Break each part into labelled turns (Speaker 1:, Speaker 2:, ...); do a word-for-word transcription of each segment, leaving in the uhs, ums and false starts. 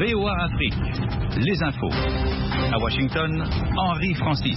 Speaker 1: V O A Afrique, les infos. À Washington, Henri Francis.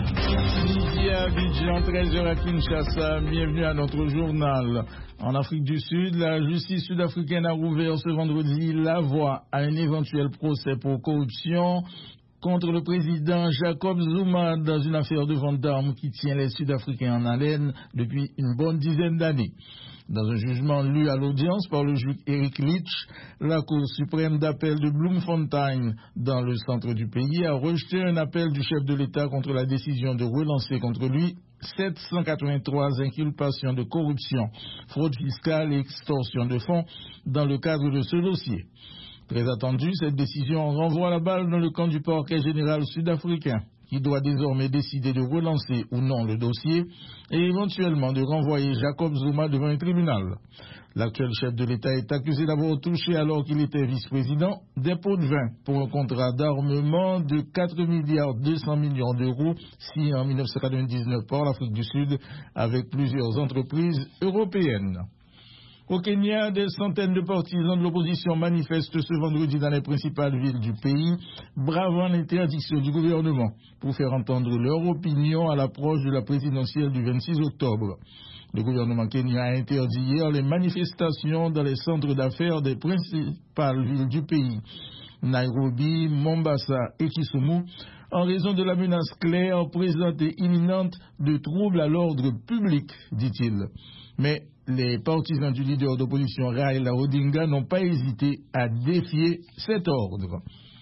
Speaker 2: Midi à Abidjan, treize heures à Kinshasa, bienvenue à notre journal. En Afrique du Sud, la justice sud-africaine a rouvert ce vendredi la voie à un éventuel procès pour corruption contre le président Jacob Zuma dans une affaire de vente d'armes qui tient les Sud-Africains en haleine depuis une bonne dizaine d'années. Dans un jugement lu à l'audience par le juge Eric Leach, la Cour suprême d'appel de Bloemfontein, dans le centre du pays, a rejeté un appel du chef de l'État contre la décision de relancer contre lui sept cent quatre-vingt-trois inculpations de corruption, fraude fiscale et extorsion de fonds dans le cadre de ce dossier. Très attendu, cette décision renvoie la balle dans le camp du parquet général sud-africain, qui doit désormais décider de relancer ou non le dossier et éventuellement de renvoyer Jacob Zuma devant un tribunal. L'actuel chef de l'État est accusé d'avoir touché, alors qu'il était vice-président, des pots de vin pour un contrat d'armement de quatre milliards deux cents millions d'euros signé en mille neuf cent quatre-vingt-dix-neuf par l'Afrique du Sud avec plusieurs entreprises européennes. Au Kenya, des centaines de partisans de l'opposition manifestent ce vendredi dans les principales villes du pays, bravant l'interdiction du gouvernement pour faire entendre leur opinion à l'approche de la présidentielle du vingt-six octobre. Le gouvernement kenyan a interdit hier les manifestations dans les centres d'affaires des principales villes du pays, Nairobi, Mombasa et Kisumu, en raison de la menace claire, présente et imminente de troubles à l'ordre public, dit-il. Mais les partisans du leader d'opposition Raila Odinga n'ont pas hésité à défier cet ordre.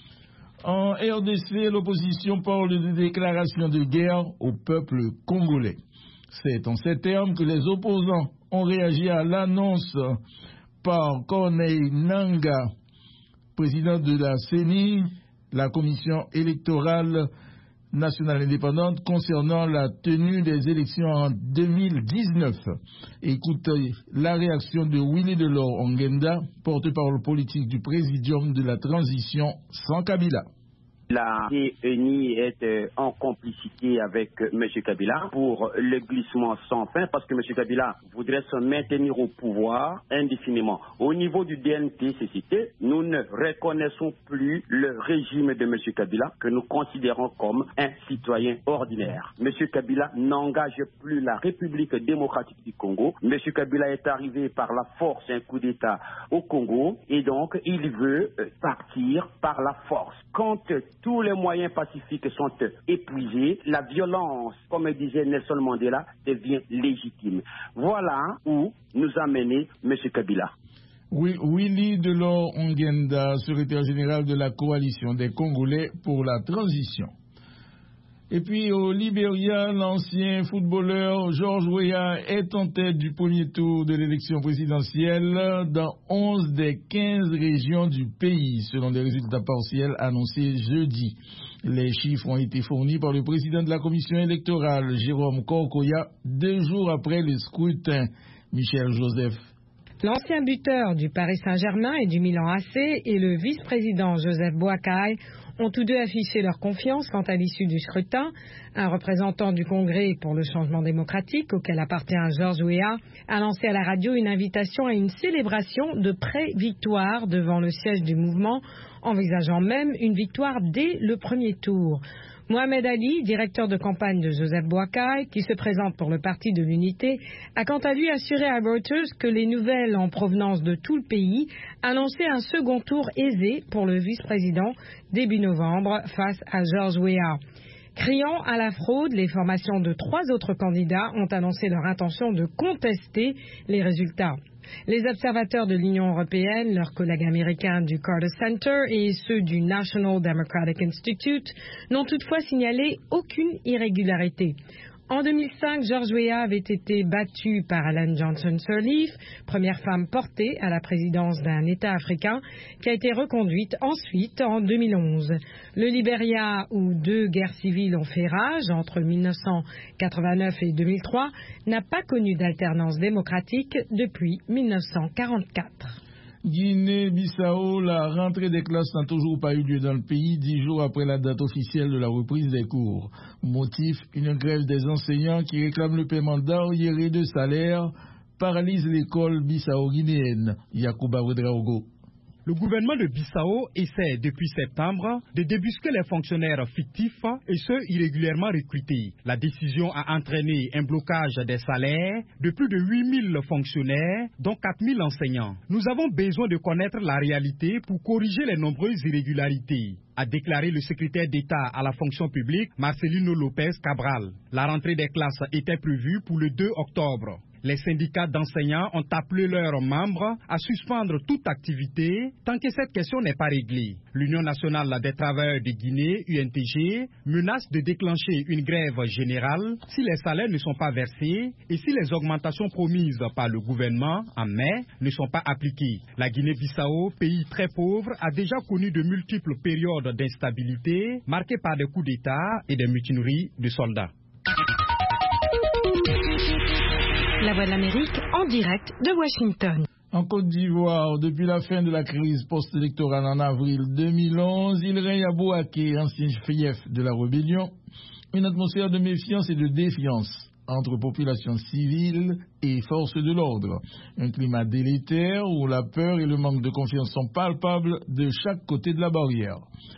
Speaker 2: En R D C, l'opposition parle de déclaration de guerre au peuple congolais. C'est en ces termes que les opposants ont réagi à l'annonce par Corneille Nangaa, président de la C E N I, la commission électorale nationale indépendante, concernant la tenue des élections en deux mille dix-neuf. Écoutez la réaction de Willy Delors Ongenda, porte-parole politique du présidium de la transition sans Kabila.
Speaker 3: La C E N I est en complicité avec M. Kabila pour le glissement sans fin, parce que M. Kabila voudrait se maintenir au pouvoir indéfiniment. Au niveau du D N T C C T, nous ne reconnaissons plus le régime de M. Kabila, que nous considérons comme un citoyen ordinaire. M. Kabila n'engage plus la République démocratique du Congo. M. Kabila est arrivé par la force un coup d'État au Congo, et donc il veut partir par la force. Quand tous les moyens pacifiques sont épuisés, la violence, comme disait Nelson Mandela, devient légitime. Voilà où nous a mené M. Kabila.
Speaker 2: Oui, Willy Delors Ongenda, secrétaire général de la coalition des Congolais pour la transition. Et puis au Libéria, l'ancien footballeur George Weah est en tête du premier tour de l'élection présidentielle dans onze des quinze régions du pays, selon des résultats partiels annoncés jeudi. Les chiffres ont été fournis par le président de la commission électorale, Jérôme Korkoya, deux jours après le scrutin. Michel Joseph.
Speaker 4: L'ancien buteur du Paris Saint-Germain et du Milan A C et le vice-président Joseph Boakai ont tous deux affiché leur confiance quant à l'issue du scrutin. Un représentant du Congrès pour le changement démocratique, auquel appartient George Weah, a lancé à la radio une invitation à une célébration de pré-victoire devant le siège du mouvement, envisageant même une victoire dès le premier tour. Mohamed Ali, directeur de campagne de Joseph Boakai, qui se présente pour le Parti de l'Unité, a quant à lui assuré à Reuters que les nouvelles en provenance de tout le pays annonçaient un second tour aisé pour le vice-président début novembre face à George Weah. Criant à la fraude, les formations de trois autres candidats ont annoncé leur intention de contester les résultats. Les observateurs de l'Union européenne, leurs collègues américains du Carter Center et ceux du National Democratic Institute n'ont toutefois signalé aucune irrégularité. En deux mille cinq, George Weah avait été battu par Ellen Johnson Sirleaf, première femme portée à la présidence d'un État africain, qui a été reconduite ensuite en deux mille onze. Le Libéria, où deux guerres civiles ont fait rage entre mille neuf cent quatre-vingt-neuf et deux mille trois, n'a pas connu d'alternance démocratique depuis mille neuf cent quarante-quatre.
Speaker 2: Guinée-Bissau, la rentrée des classes n'a toujours pas eu lieu dans le pays, dix jours après la date officielle de la reprise des cours. Motif, une grève des enseignants qui réclament le paiement d'arriérés de salaire paralyse l'école bissau-guinéenne. Yacouba Ouedraogo.
Speaker 5: Le gouvernement de Bissau essaie depuis septembre de débusquer les fonctionnaires fictifs et ceux irrégulièrement recrutés. La décision a entraîné un blocage des salaires de plus de huit mille fonctionnaires, dont quatre mille enseignants. Nous avons besoin de connaître la réalité pour corriger les nombreuses irrégularités, a déclaré le secrétaire d'État à la fonction publique, Marcelino Lopez Cabral. La rentrée des classes était prévue pour le deux octobre. Les syndicats d'enseignants ont appelé leurs membres à suspendre toute activité tant que cette question n'est pas réglée. L'Union nationale des travailleurs de Guinée, U N T G, menace de déclencher une grève générale si les salaires ne sont pas versés et si les augmentations promises par le gouvernement en mai ne sont pas appliquées. La Guinée-Bissau, pays très pauvre, a déjà connu de multiples périodes d'instabilité marquées par des coups d'État et des mutineries de soldats.
Speaker 4: La Voix de l'Amérique en direct de Washington.
Speaker 2: En Côte d'Ivoire, depuis la fin de la crise post-électorale en avril deux mille onze, il règne à Bouaké, ancien fief de la rébellion, une atmosphère de méfiance et de défiance entre population civile et forces de l'ordre. Un climat délétère où la peur et le manque de confiance sont palpables de chaque côté de la barrière.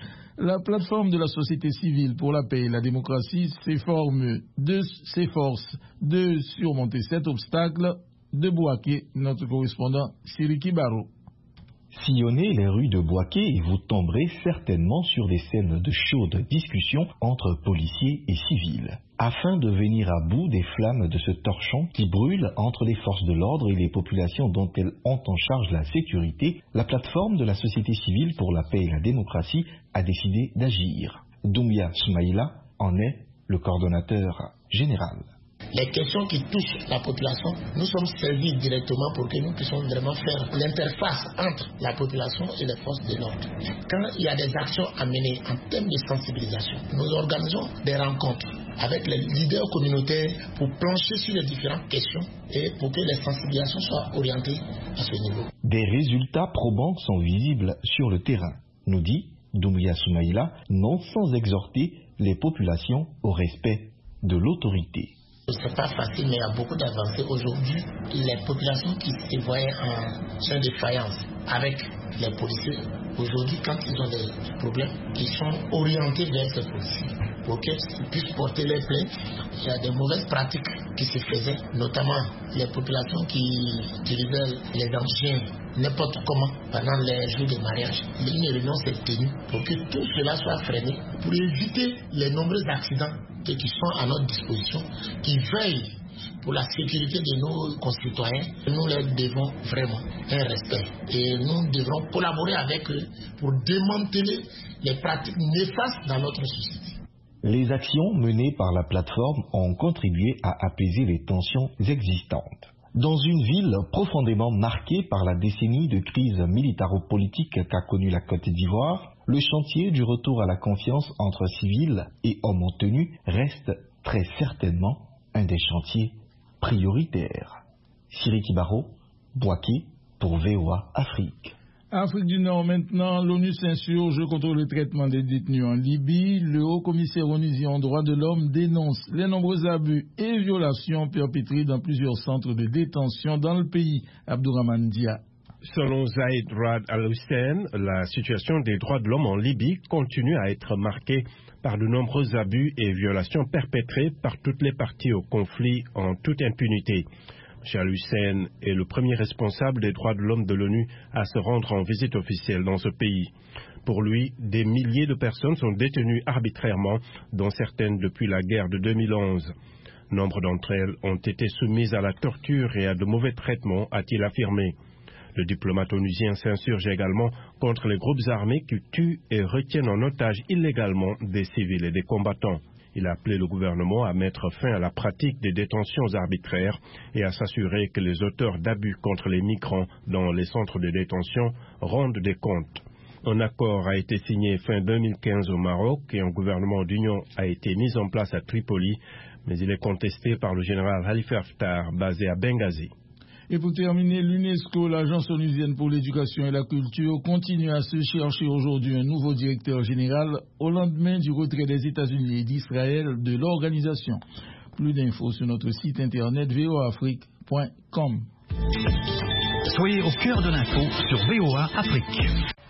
Speaker 2: La plateforme de la société civile pour la paix et la démocratie s'efforce de, s'efforce de surmonter cet obstacle. De Bouaké, notre correspondant Siriki Baro.
Speaker 6: Sillonnez les rues de Bouaké et vous tomberez certainement sur des scènes de chaudes discussions entre policiers et civils. Afin de venir à bout des flammes de ce torchon qui brûle entre les forces de l'ordre et les populations dont elles ont en charge la sécurité, la plateforme de la société civile pour la paix et la démocratie a décidé d'agir. Doumbia Soumaïla en est le coordonnateur général.
Speaker 7: Les questions qui touchent la population, nous sommes servis directement pour que nous puissions vraiment faire l'interface entre la population et les forces de l'ordre. Quand il y a des actions à mener en termes de sensibilisation, nous organisons des rencontres avec les leaders communautaires pour plancher sur les différentes questions et pour que les sensibilisations soient orientées à ce niveau.
Speaker 6: Des résultats probants sont visibles sur le terrain, nous dit Doumbia Soumaïla, non sans exhorter les populations au respect de l'autorité.
Speaker 7: C'est pas facile, mais il y a beaucoup d'avancées. Aujourd'hui, les populations qui se voyaient en train de faïence avec les policiers, aujourd'hui, quand ils ont des problèmes, ils sont orientés vers ces policiers pour qu'ils puissent porter les plaintes. Il y a des mauvaises pratiques qui se faisaient, notamment les populations qui utilisaient les engins n'importe comment pendant les jours de mariage. Une réunion s'est tenue pour que tout cela soit freiné, pour éviter les nombreux accidents qui sont à notre disposition, qui veillent pour la sécurité de nos concitoyens. Nous leur devons vraiment un respect et nous devrons collaborer avec eux pour démanteler les pratiques néfastes dans notre société.
Speaker 6: Les actions menées par la plateforme ont contribué à apaiser les tensions existantes. Dans une ville profondément marquée par la décennie de crise militaro-politique qu'a connue la Côte d'Ivoire, le chantier du retour à la confiance entre civils et hommes en tenue reste très certainement un des chantiers prioritaires. Siriki Baro, Bouaké pour V O A Afrique.
Speaker 2: Afrique du Nord maintenant, l'ONU s'insurge contre le traitement des détenus en Libye. Le haut-commissaire onusien aux droits de l'homme dénonce les nombreux abus et violations perpétrés dans plusieurs centres de détention dans le pays. Abdourahmane Dia.
Speaker 8: Selon Zaid Rad Al-Hussein, la situation des droits de l'homme en Libye continue à être marquée par de nombreux abus et violations perpétrés par toutes les parties au conflit en toute impunité. M. Al-Hussein est le premier responsable des droits de l'homme de l'ONU à se rendre en visite officielle dans ce pays. Pour lui, des milliers de personnes sont détenues arbitrairement, dont certaines depuis la guerre de deux mille onze. Nombre d'entre elles ont été soumises à la torture et à de mauvais traitements, a-t-il affirmé. Le diplomate onusien s'insurge également contre les groupes armés qui tuent et retiennent en otage illégalement des civils et des combattants. Il a appelé le gouvernement à mettre fin à la pratique des détentions arbitraires et à s'assurer que les auteurs d'abus contre les migrants dans les centres de détention rendent des comptes. Un accord a été signé fin deux mille quinze au Maroc et un gouvernement d'union a été mis en place à Tripoli, mais il est contesté par le général Khalifa Haftar basé à Benghazi.
Speaker 2: Et pour terminer, l'UNESCO, l'Agence onusienne pour l'éducation et la culture, continue à se chercher aujourd'hui un nouveau directeur général au lendemain du retrait des États-Unis et d'Israël de l'organisation. Plus d'infos sur notre site internet v o afrique point com.
Speaker 1: Soyez au cœur de l'info sur V O A Afrique.